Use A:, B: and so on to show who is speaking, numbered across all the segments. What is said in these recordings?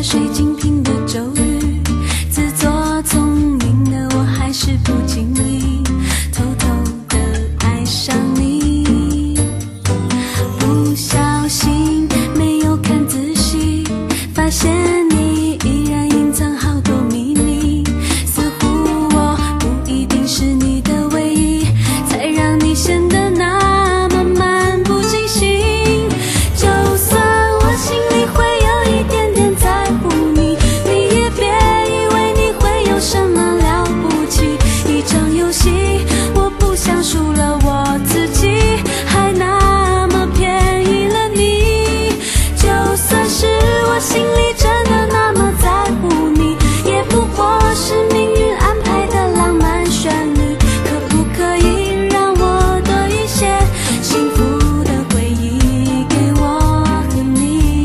A: 水晶瓶的咒语，自作聪明的我还是不经意偷偷的爱上你，不小心没有看仔细，发现你依然隐藏好多秘密，似乎我不一定是你的唯一，才让你显得那么漫不经心。就算我心里会有一点点在乎你，你也别以为你会有什么了不起，一场游戏我不想输了我自己，还那么便宜了你。就算是我心里真的那么在乎你，也不过是命运安排的浪漫旋律，可不可以让我多一些幸福的回忆给我和你，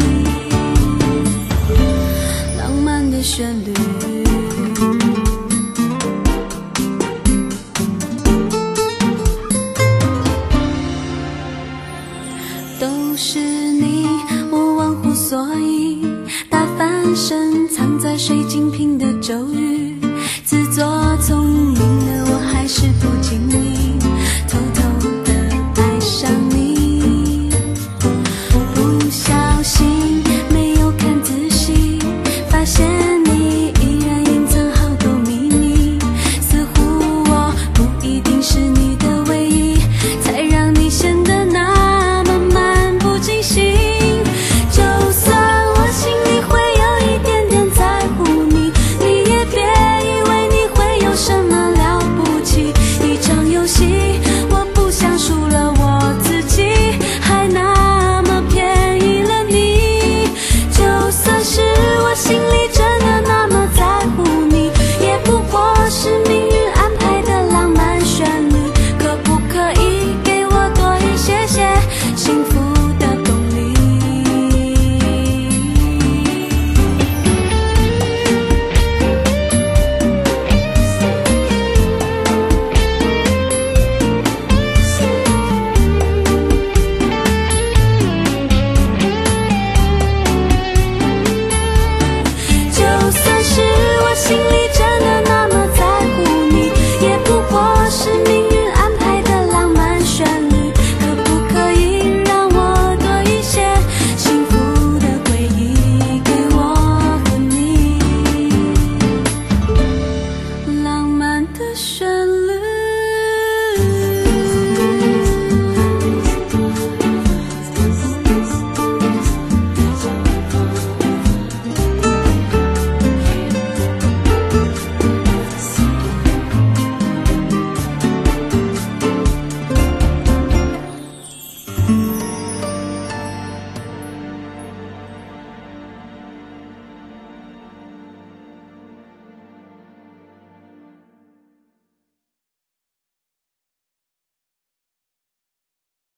A: 浪漫的旋律。都是你，我忘乎所以，大翻身藏在水晶瓶的